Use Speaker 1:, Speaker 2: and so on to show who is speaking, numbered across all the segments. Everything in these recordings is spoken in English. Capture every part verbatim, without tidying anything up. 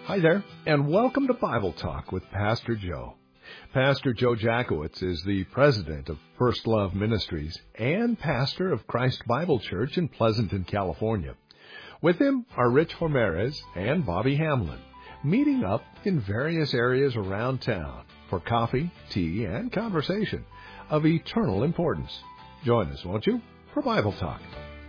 Speaker 1: Hi there, and welcome to Bible Talk with Pastor Joe. Pastor Joe Jackowitz is the president of First Love Ministries and pastor of Christ Bible Church in Pleasanton, California. With him are Rich Ramirez and Bobby Hamlin, meeting up in various areas around town for coffee, tea, and conversation of eternal importance. Join us, won't you, for Bible Talk.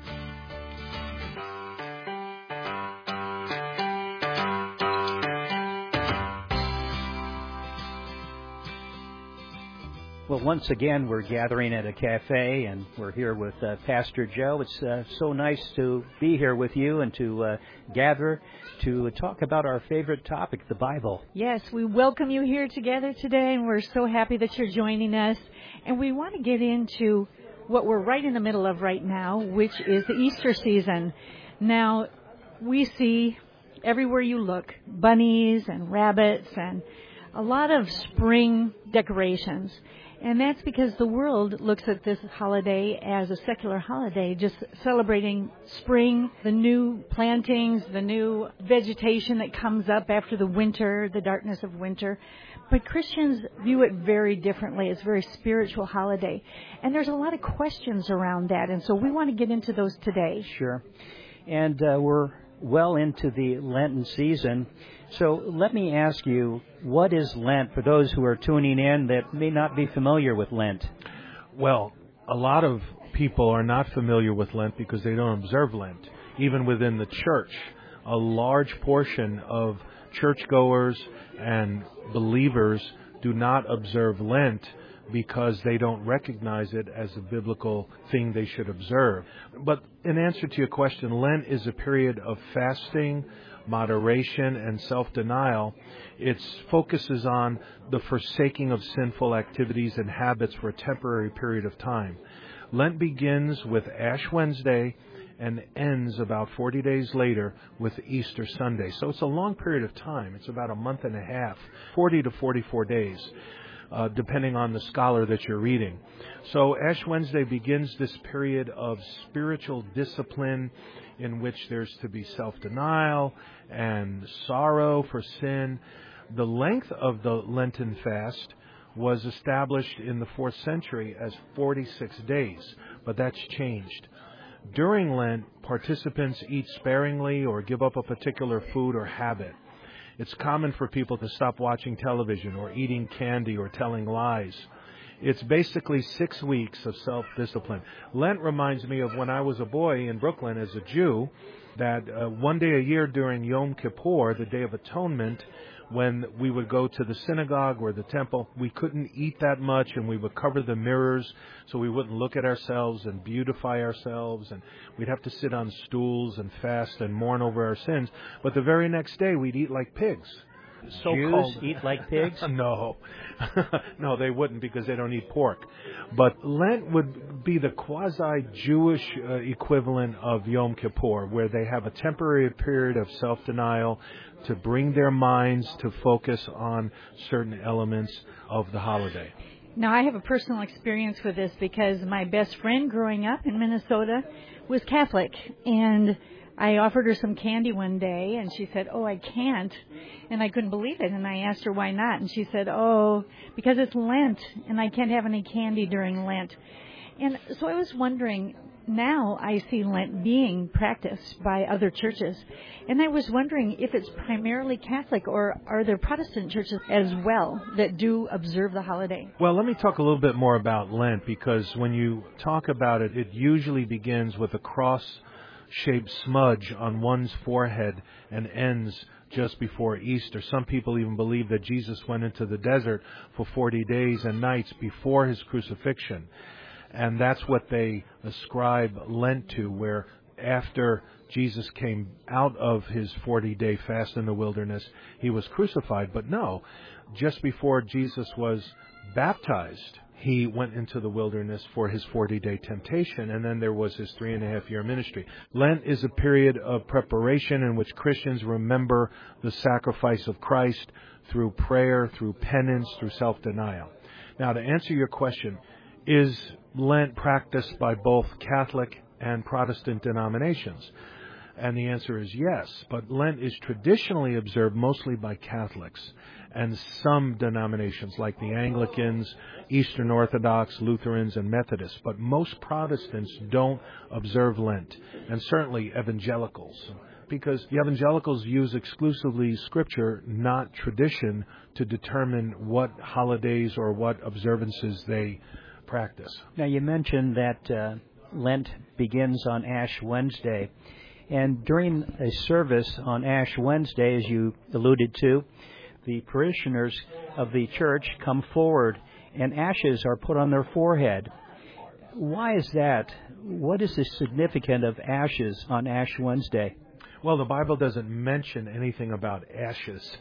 Speaker 2: Well, once again, we're gathering at a cafe, and we're here with uh, Pastor Joe. It's uh, so nice to be here with you and to uh, gather to talk about our favorite topic, the Bible.
Speaker 3: Yes, we welcome you here together today, and we're so happy that you're joining us. And we want to get into what we're right in the middle of right now, which is the Easter season. Now, we see everywhere you look, bunnies and rabbits and a lot of spring decorations. And that's because the world looks at this holiday as a secular holiday, just celebrating spring, the new plantings, the new vegetation that comes up after the winter, the darkness of winter. But Christians view it very differently. It's a very spiritual holiday. And there's a lot of questions around that. And so we want to get into those today.
Speaker 2: Sure. And uh, we're well into the Lenten season. So let me ask you, what is Lent for those who are tuning in that may not be familiar with Lent?
Speaker 4: Well, a lot of people are not familiar with Lent because they don't observe Lent. Even within the church, a large portion of churchgoers and believers do not observe Lent because they don't recognize it as a biblical thing they should observe. But in answer to your question, Lent is a period of fasting, moderation, and self-denial. It focuses on the forsaking of sinful activities and habits for a temporary period of time. Lent begins with Ash Wednesday and ends about forty days later with Easter Sunday. So it's a long period of time. It's about a month and a half, forty to forty-four days. Uh, depending on the scholar that you're reading. So Ash Wednesday begins this period of spiritual discipline in which there's to be self-denial and sorrow for sin. The length of the Lenten fast was established in the fourth century as forty-six days, but that's changed. During Lent, participants eat sparingly or give up a particular food or habit. It's common for people to stop watching television or eating candy or telling lies. It's basically six weeks of self-discipline. Lent reminds me of when I was a boy in Brooklyn as a Jew, that uh, one day a year during Yom Kippur, the Day of Atonement, when we would go to the synagogue or the temple, we couldn't eat that much, and we would cover the mirrors so we wouldn't look at ourselves and beautify ourselves, and we'd have to sit on stools and fast and mourn over our sins. But the very next day, we'd eat like pigs.
Speaker 2: So-called Jews eat like pigs?
Speaker 4: No. No, they wouldn't because they don't eat pork. But Lent would be the quasi-Jewish uh, equivalent of Yom Kippur, where they have a temporary period of self-denial to bring their minds to focus on certain elements of the holiday.
Speaker 3: Now, I have a personal experience with this because my best friend growing up in Minnesota was Catholic, and I offered her some candy one day, and she said, oh, I can't, and I couldn't believe it, and I asked her why not, and she said, oh, because it's Lent, and I can't have any candy during Lent. And so I was wondering, now I see Lent being practiced by other churches, and I was wondering if it's primarily Catholic, or are there Protestant churches as well that do observe the holiday?
Speaker 4: Well, let me talk a little bit more about Lent, because when you talk about it, it usually begins with a cross shaped smudge on one's forehead and ends just before Easter. Some people even believe that Jesus went into the desert for forty days and nights before his crucifixion. And that's what they ascribe Lent to, where after Jesus came out of his forty-day fast in the wilderness, he was crucified. But no, just before Jesus was baptized, he went into the wilderness for his forty-day temptation, and then there was his three and a half year ministry. Lent is a period of preparation in which Christians remember the sacrifice of Christ through prayer, through penance, through self-denial. Now, to answer your question, is Lent practiced by both Catholic and Protestant denominations? And the answer is yes. But Lent is traditionally observed mostly by Catholics and some denominations like the Anglicans, Eastern Orthodox, Lutherans, and Methodists. But most Protestants don't observe Lent, and certainly evangelicals, because the evangelicals use exclusively Scripture, not tradition, to determine what holidays or what observances they practice.
Speaker 2: Now, you mentioned that uh, Lent begins on Ash Wednesday. And during a service on Ash Wednesday, as you alluded to, the parishioners of the church come forward and ashes are put on their forehead. Why is that? What is the significance of ashes on Ash Wednesday?
Speaker 4: Well, the Bible doesn't mention anything about ashes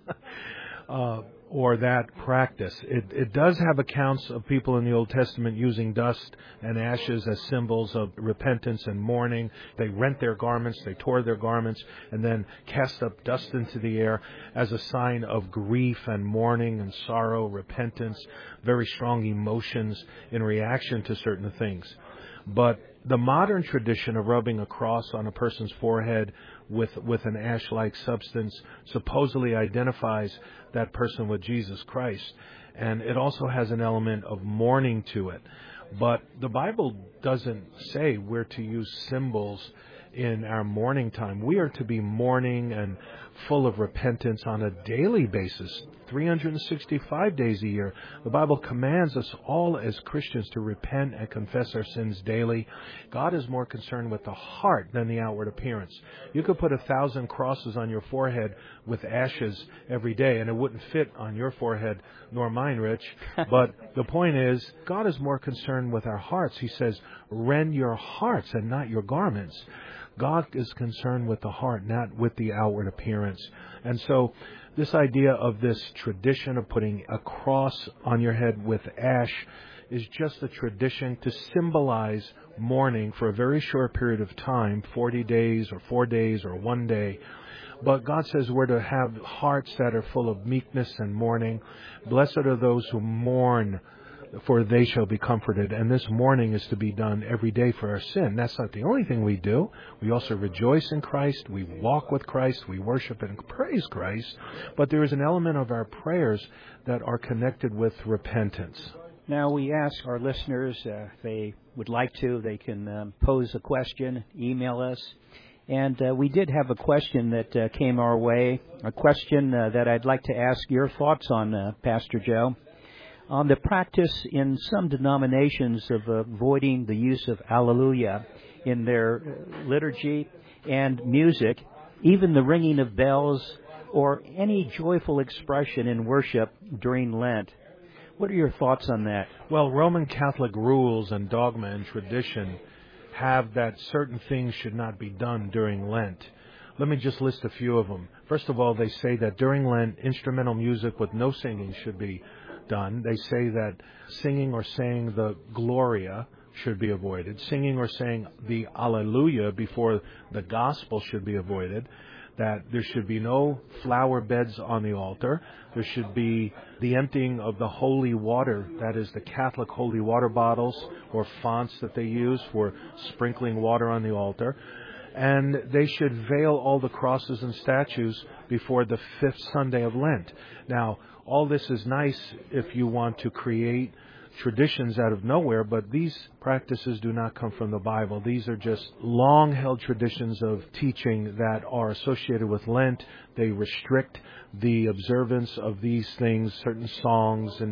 Speaker 4: uh, or that practice. It, it does have accounts of people in the Old Testament using dust and ashes as symbols of repentance and mourning. They rent their garments, they tore their garments, and then cast up dust into the air as a sign of grief and mourning and sorrow, repentance, very strong emotions in reaction to certain things. But the modern tradition of rubbing a cross on a person's forehead with with an ash-like substance supposedly identifies that person with Jesus Christ. And it also has an element of mourning to it. But the Bible doesn't say we're to use symbols in our mourning time. We are to be mourning and full of repentance on a daily basis, three hundred sixty-five days a year. The Bible commands us all as Christians to repent and confess our sins daily. God is more concerned with the heart than the outward appearance. You could put a thousand crosses on your forehead with ashes every day, and it wouldn't fit on your forehead, nor mine, Rich. But the point is, God is more concerned with our hearts. He says, rend your hearts and not your garments. God is concerned with the heart, not with the outward appearance. And so this idea of this tradition of putting a cross on your head with ash is just a tradition to symbolize mourning for a very short period of time, forty days or four days or one day. But God says we're to have hearts that are full of meekness and mourning. Blessed are those who mourn, for they shall be comforted. And this mourning is to be done every day for our sin. That's not the only thing we do. We also rejoice in Christ. We walk with Christ. We worship and praise Christ. But there is an element of our prayers that are connected with repentance.
Speaker 2: Now, we ask our listeners, uh, if they would like to, they can um, pose a question, email us. And uh, we did have a question that uh, came our way, a question uh, that I'd like to ask your thoughts on, uh, Pastor Joe. On the practice in some denominations of avoiding the use of Alleluia in their liturgy and music, even the ringing of bells, or any joyful expression in worship during Lent. What are your thoughts on that?
Speaker 4: Well, Roman Catholic rules and dogma and tradition have that certain things should not be done during Lent. Let me just list a few of them. First of all, they say that during Lent, instrumental music with no singing should be done. They say that singing or saying the Gloria should be avoided. Singing or saying the Alleluia before the Gospel should be avoided. That there should be no flower beds on the altar. There should be the emptying of the holy water, that is the Catholic holy water bottles or fonts that they use for sprinkling water on the altar. And they should veil all the crosses and statues before the fifth Sunday of Lent. Now, all this is nice if you want to create traditions out of nowhere, but these practices do not come from the Bible. These are just long-held traditions of teaching that are associated with Lent. They restrict the observance of these things, certain songs and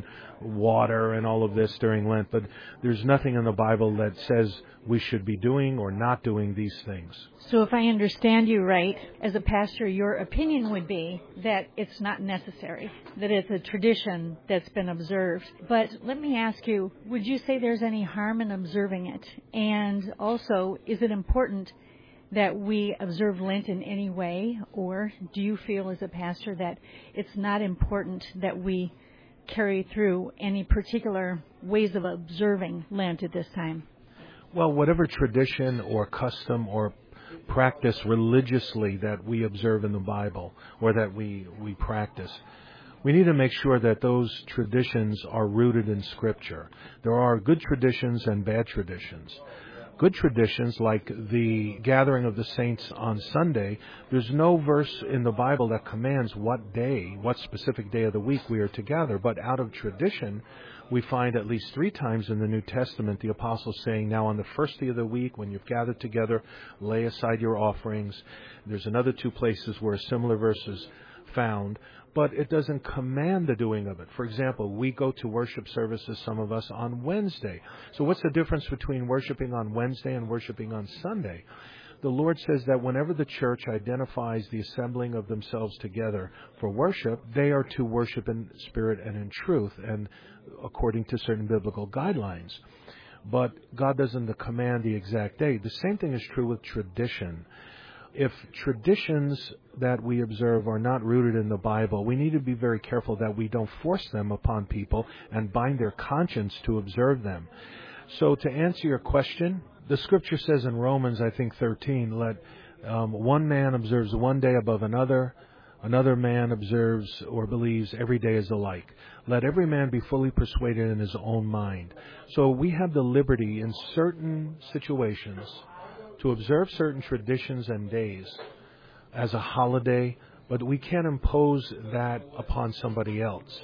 Speaker 4: water and all of this during Lent, but there's nothing in the Bible that says we should be doing or not doing these things.
Speaker 3: So if I understand you right, as a pastor, your opinion would be that it's not necessary, that it's a tradition that's been observed. But let me ask you, would you say there's any harm in observing it? And also, is it important that we observe Lent in any way? Or do you feel as a pastor that it's not important that we carry through any particular ways of observing Lent at this time?
Speaker 4: Well, whatever tradition or custom or practice religiously that we observe in the Bible or that we, we practice, we need to make sure that those traditions are rooted in Scripture. There are good traditions and bad traditions. good traditions like the gathering of the saints on Sunday, there's no verse in the Bible that commands what day, what specific day of the week we are to gather. But out of tradition, we find at least three times in the New Testament the apostles saying, now on the first day of the week, when you've gathered together, lay aside your offerings. There's another two places where a similar verse is found, but it doesn't command the doing of it. For example, we go to worship services, some of us, on Wednesday. So what's the difference between worshiping on Wednesday and worshiping on Sunday? The Lord says that whenever the church identifies the assembling of themselves together for worship, they are to worship in spirit and in truth, and according to certain biblical guidelines. But God doesn't command the exact day. The same thing is true with tradition. If traditions that we observe are not rooted in the Bible, we need to be very careful that we don't force them upon people and bind their conscience to observe them. So to answer your question, the Scripture says in Romans, I think, thirteen, let um, one man observes one day above another, another man observes or believes every day is alike. Let every man be fully persuaded in his own mind. So we have the liberty in certain situations to observe certain traditions and days as a holiday, but we can't impose that upon somebody else.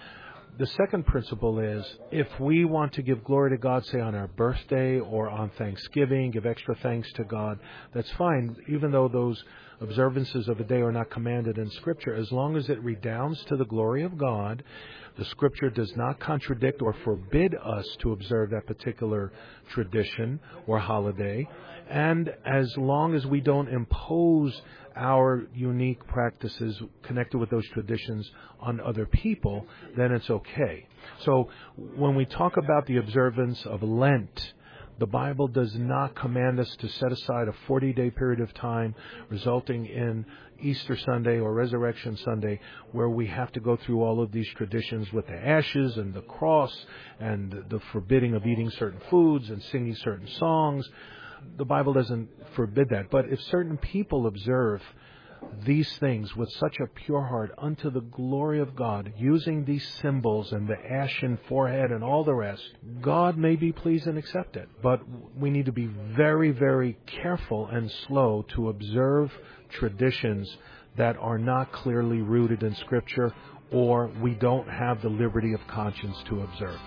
Speaker 4: The second principle is, if we want to give glory to God, say on our birthday or on Thanksgiving, give extra thanks to God, that's fine, even though those observances of a day are not commanded in Scripture, as long as it redounds to the glory of God. The Scripture does not contradict or forbid us to observe that particular tradition or holiday, and as long as we don't impose our unique practices connected with those traditions on other people, then it's okay. So when we talk about the observance of Lent, the Bible does not command us to set aside a forty-day period of time resulting in Easter Sunday or Resurrection Sunday where we have to go through all of these traditions with the ashes and the cross and the forbidding of eating certain foods and singing certain songs. The Bible doesn't forbid that. But if certain people observe these things with such a pure heart unto the glory of God, using these symbols and the ashen forehead and all the rest, God may be pleased and accept it. But we need to be very, very careful and slow to observe traditions that are not clearly rooted in Scripture, or we don't have the liberty of conscience to observe.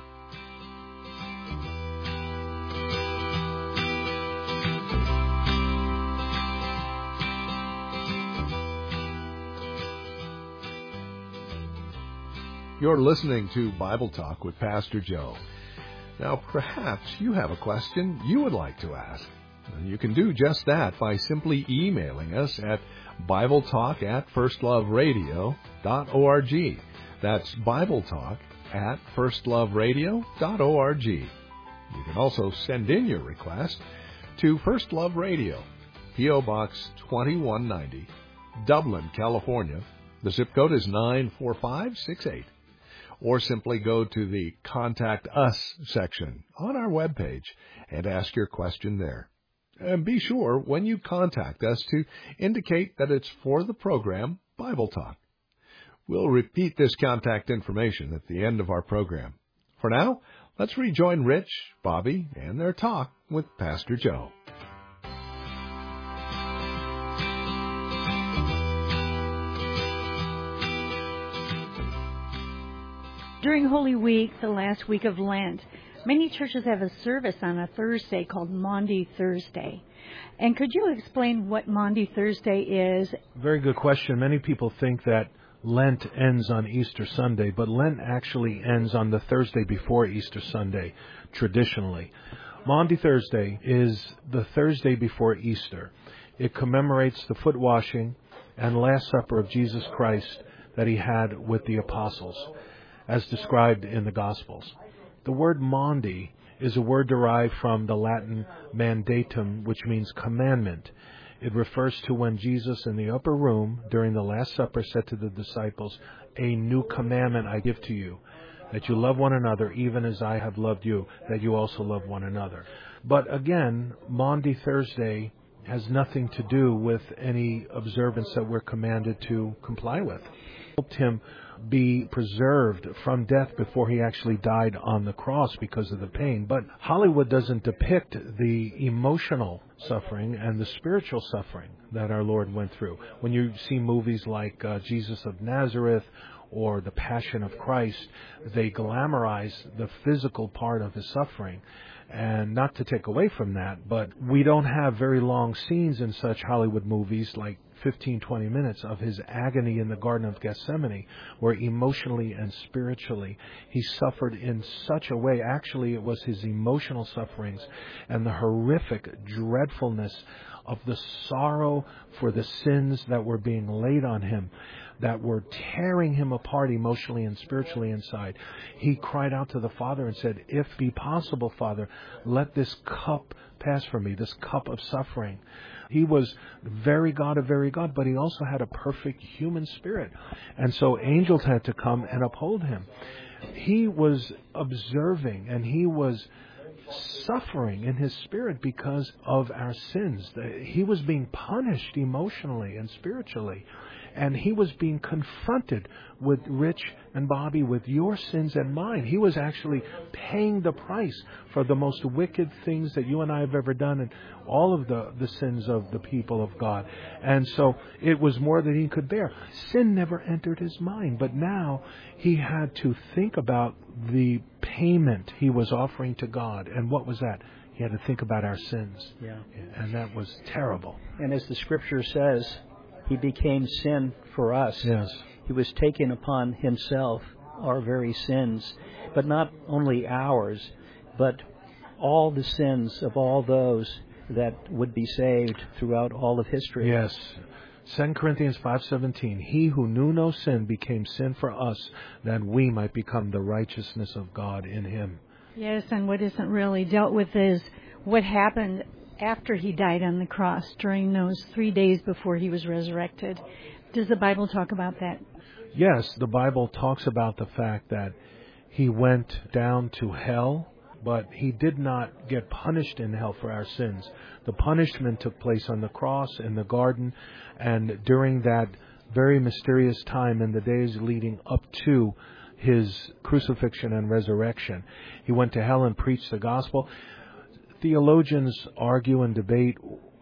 Speaker 1: You're listening to Bible Talk with Pastor Joe. Now, perhaps you have a question you would like to ask. You can do just that by simply emailing us at BibleTalk at firstloveradio dot org. That's BibleTalk at firstloveradio dot org. You can also send in your request to First Love Radio, P O Box twenty-one ninety, Dublin, California. The zip code is nine four five six eight. Or simply go to the Contact Us section on our webpage and ask your question there. And be sure, when you contact us, to indicate that it's for the program Bible Talk. We'll repeat this contact information at the end of our program. For now, let's rejoin Rich, Bobby, and their talk with Pastor Joe.
Speaker 3: During Holy Week, the last week of Lent, many churches have a service on a Thursday called Maundy Thursday. And could you explain what Maundy Thursday is?
Speaker 4: Very good question. Many people think that Lent ends on Easter Sunday, but Lent actually ends on the Thursday before Easter Sunday, traditionally. Maundy Thursday is the Thursday before Easter. It commemorates the foot washing and Last Supper of Jesus Christ that he had with the apostles, as described in the Gospels. The word Maundy is a word derived from the Latin mandatum, which means commandment. It refers to when Jesus in the upper room during the Last Supper said to the disciples, "A new commandment I give to you, that you love one another even as I have loved you, that you also love one another." But again, Maundy Thursday has nothing to do with any observance that we're commanded to comply with. I helped him be preserved from death before he actually died on the cross because of the pain. But Hollywood doesn't depict the emotional suffering and the spiritual suffering that our Lord went through. When you see movies like uh, Jesus of Nazareth or The Passion of Christ, they glamorize the physical part of his suffering. And not to take away from that, but we don't have very long scenes in such Hollywood movies, like fifteen, twenty minutes of his agony in the Garden of Gethsemane, where emotionally and spiritually he suffered in such a way. Actually, it was his emotional sufferings and the horrific dreadfulness of the sorrow for the sins that were being laid on him, that were tearing him apart emotionally and spiritually inside. He cried out to the Father and said, "If be possible, Father, let this cup pass from me, this cup of suffering." He was very God of very God, but he also had a perfect human spirit. And so angels had to come and uphold him. He was observing and he was suffering in his spirit because of our sins. He was being punished emotionally and spiritually. And he was being confronted with Rich and Bobby, with your sins and mine. He was actually paying the price for the most wicked things that you and I have ever done, and all of the, the sins of the people of God. And so it was more than he could bear. Sin never entered his mind, but now he had to think about the payment he was offering to God. And what was that? He had to think about our sins.
Speaker 2: Yeah.
Speaker 4: And that was terrible.
Speaker 2: And as the Scripture says, he became sin for us.
Speaker 4: Yes.
Speaker 2: He was taking upon himself our very sins, but not only ours, but all the sins of all those that would be saved throughout all of history.
Speaker 4: Yes. Second Corinthians five seventeen, he who knew no sin became sin for us, that we might become the righteousness of God in him.
Speaker 3: Yes, and what isn't really dealt with is what happened after he died on the cross, during those three days before he was resurrected. Does the Bible talk about that?
Speaker 4: Yes, the Bible talks about the fact that he went down to hell, but he did not get punished in hell for our sins. The punishment took place on the cross in the garden, and during that very mysterious time in the days leading up to his crucifixion and resurrection, he went to hell and preached the gospel. Theologians argue and debate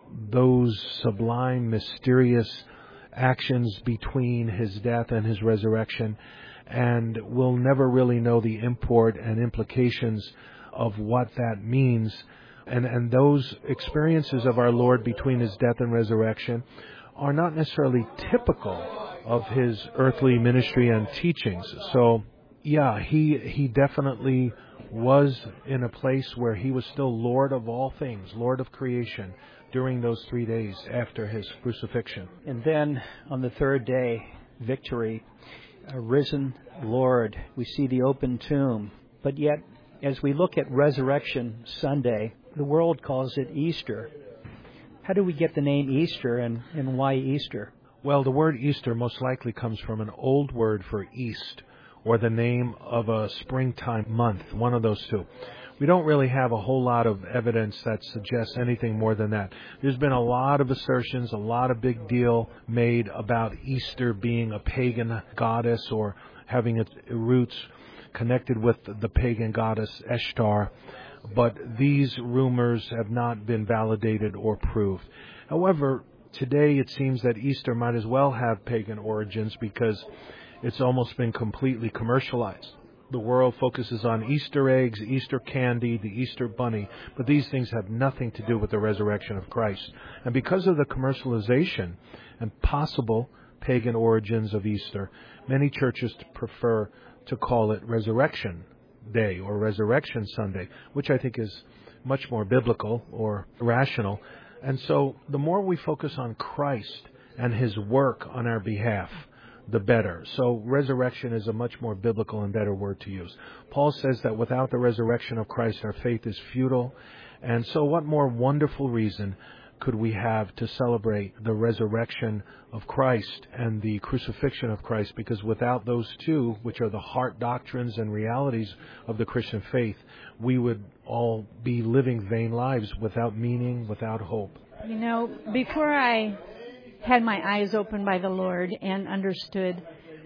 Speaker 4: those sublime, mysterious actions between his death and his resurrection, and we'll never really know the import and implications of what that means. And, and those experiences of our Lord between his death and resurrection are not necessarily typical of his earthly ministry and teachings. So, yeah, he he definitely was in a place where he was still Lord of all things, Lord of creation, during those three days after his crucifixion.
Speaker 2: And then on the third day, victory, a risen Lord. We see the open tomb. But yet, as we look at Resurrection Sunday, the world calls it Easter. How do we get the name Easter, and, and why Easter?
Speaker 4: Well, the word Easter most likely comes from an old word for east, or the name of a springtime month, one of those two. We don't really have a whole lot of evidence that suggests anything more than that. There's been a lot of assertions, a lot of big deal made about Easter being a pagan goddess or having its roots connected with the pagan goddess Ishtar, but these rumors have not been validated or proved. However, today it seems that Easter might as well have pagan origins because it's almost been completely commercialized. The world focuses on Easter eggs, Easter candy, the Easter bunny, but these things have nothing to do with the resurrection of Christ. And because of the commercialization and possible pagan origins of Easter, many churches prefer to call it Resurrection Day or Resurrection Sunday, which I think is much more biblical or rational. And so the more we focus on Christ and his work on our behalf, the better. So resurrection is a much more biblical and better word to use. Paul says that without the resurrection of Christ, our faith is futile. And so what more wonderful reason could we have to celebrate the resurrection of Christ and the crucifixion of Christ? Because without those two, which are the heart doctrines and realities of the Christian faith, we would all be living vain lives without meaning, without hope.
Speaker 3: You know, before I had my eyes opened by the Lord and understood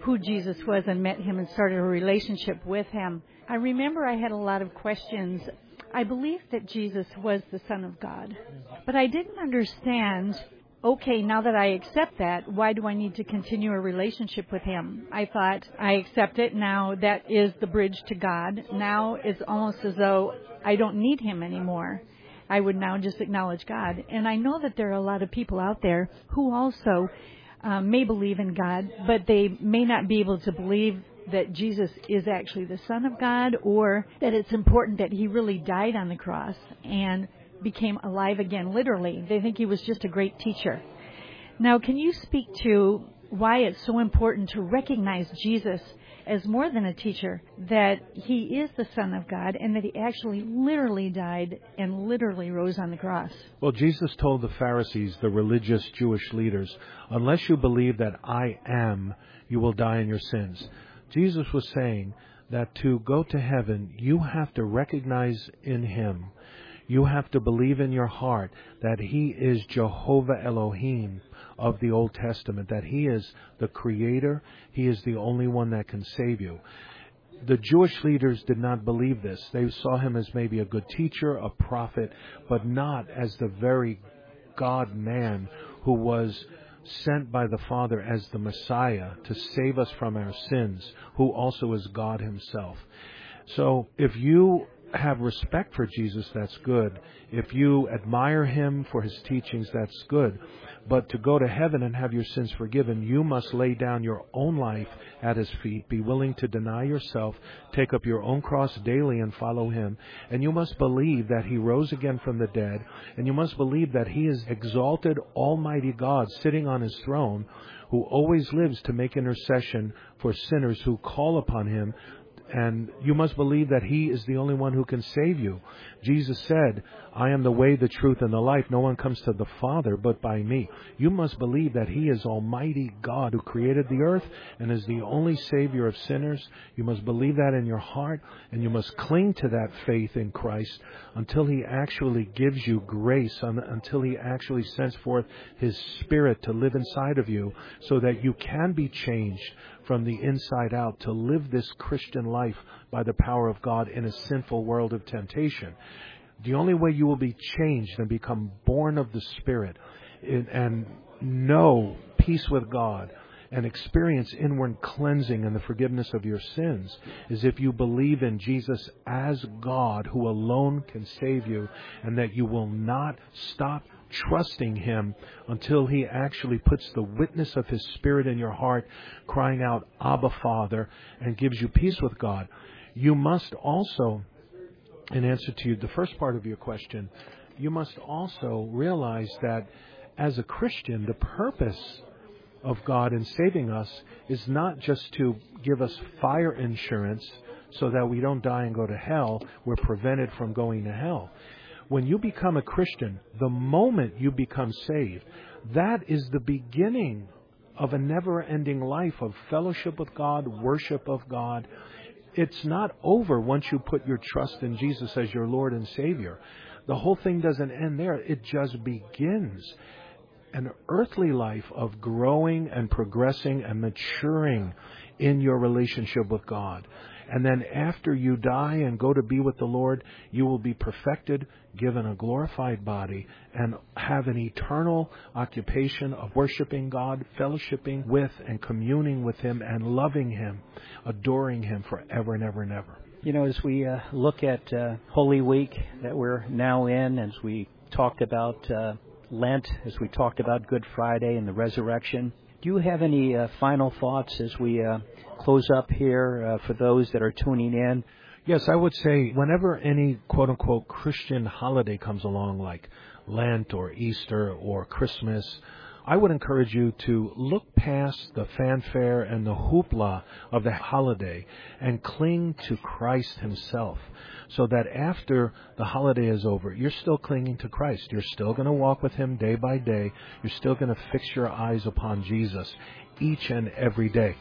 Speaker 3: who Jesus was and met him and started a relationship with him. I remember I had a lot of questions. I believed that Jesus was the Son of God, but I didn't understand, okay, now that I accept that, why do I need to continue a relationship with him? I thought, I accept it, now that is the bridge to God. Now it's almost as though I don't need him anymore. I would now just acknowledge God. And I know that there are a lot of people out there who also um, may believe in God, but they may not be able to believe that Jesus is actually the Son of God, or that it's important that he really died on the cross and became alive again, literally. They think he was just a great teacher. Now, can you speak to why it's so important to recognize Jesus as more than a teacher, that he is the Son of God, and that he actually literally died and literally rose on the cross?
Speaker 4: Well, Jesus told the Pharisees, the religious Jewish leaders, unless you believe that I am, you will die in your sins. Jesus was saying that to go to heaven, you have to recognize in him, you have to believe in your heart that he is Jehovah Elohim of the Old Testament, that he is the creator, he is the only one that can save you. The Jewish leaders did not believe this. They saw him as maybe a good teacher, a prophet, but not as the very God-man who was sent by the Father as the Messiah to save us from our sins, who also is God himself. So if you have respect for Jesus, that's good. If you admire him for his teachings, that's good. But to go to heaven and have your sins forgiven, you must lay down your own life at his feet, be willing to deny yourself, take up your own cross daily and follow him. And you must believe that he rose again from the dead, and you must believe that he is exalted Almighty God sitting on his throne, who always lives to make intercession for sinners who call upon him. And you must believe that he is the only one who can save you. Jesus said, I am the way, the truth, and the life. No one comes to the Father but by me. You must believe that he is Almighty God who created the earth and is the only Savior of sinners. You must believe that in your heart, and you must cling to that faith in Christ until he actually gives you grace, until he actually sends forth his Spirit to live inside of you so that you can be changed from the inside out to live this Christian life by the power of God in a sinful world of temptation. The only way you will be changed and become born of the Spirit and know peace with God and experience inward cleansing and the forgiveness of your sins is if you believe in Jesus as God who alone can save you, and that you will not stop trusting him until he actually puts the witness of his Spirit in your heart, crying out, Abba, Father, and gives you peace with God. You must also, in answer to you, the first part of your question, you must also realize that as a Christian, the purpose of God in saving us is not just to give us fire insurance so that we don't die and go to hell. We're prevented from going to hell. When you become a Christian, the moment you become saved, that is the beginning of a never-ending life of fellowship with God, worship of God. It's not over once you put your trust in Jesus as your Lord and Savior. The whole thing doesn't end there. It just begins. An earthly life of growing and progressing and maturing in your relationship with God. And then after you die and go to be with the Lord, you will be perfected, given a glorified body, and have an eternal occupation of worshiping God, fellowshipping with and communing with him and loving him, adoring him forever and ever and ever.
Speaker 2: You know, as we uh, look at uh, Holy Week that we're now in, as we talked about uh, Lent, as we talked about Good Friday and the resurrection, do you have any uh, final thoughts as we uh, close up here uh, for those that are tuning in?
Speaker 4: Yes, I would say whenever any quote-unquote Christian holiday comes along, like Lent or Easter or Christmas, I would encourage you to look past the fanfare and the hoopla of the holiday and cling to Christ himself, so that after the holiday is over, you're still clinging to Christ. You're still going to walk with him day by day. You're still going to fix your eyes upon Jesus each and every day.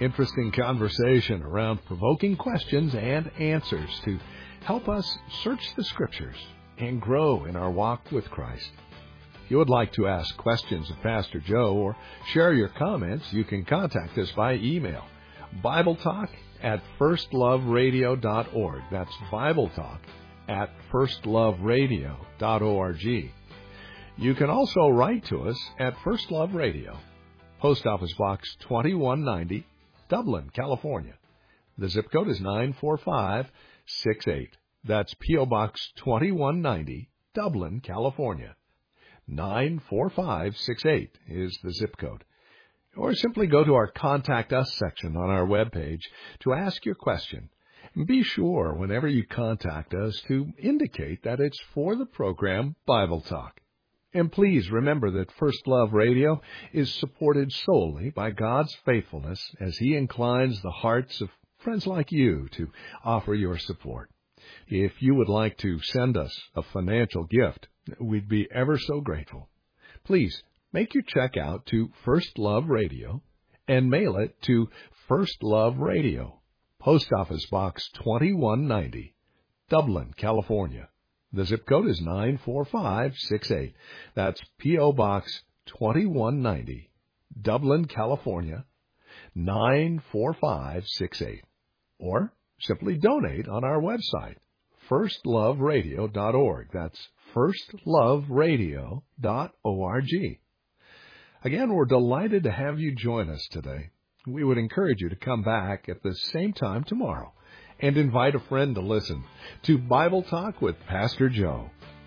Speaker 1: interesting conversation around provoking questions and answers to help us search the Scriptures and grow in our walk with Christ. If you would like to ask questions of Pastor Joe or share your comments, you can contact us by email, BibleTalk at first love radio dot org. That's BibleTalk at first love radio dot org. You can also write to us at First Love Radio, Post Office Box twenty-one ninety, Dublin, California. The zip code is nine four five six eight. That's P O Box twenty-one ninety, Dublin, California. nine four five six eight is the zip code. Or simply go to our Contact Us section on our webpage to ask your question. Be sure, whenever you contact us, to indicate that it's for the program Bible Talk. And please remember that First Love Radio is supported solely by God's faithfulness as He inclines the hearts of friends like you to offer your support. If you would like to send us a financial gift, we'd be ever so grateful. Please make your check out to First Love Radio and mail it to First Love Radio, Post Office Box twenty-one ninety, Dublin, California. The zip code is nine four five six eight. That's P O Box twenty-one ninety, Dublin, California, nine four five six eight. Or simply donate on our website, first love radio dot org. That's first love radio dot org. Again, we're delighted to have you join us today. We would encourage you to come back at the same time tomorrow and invite a friend to listen to Bible Talk with Pastor Joe.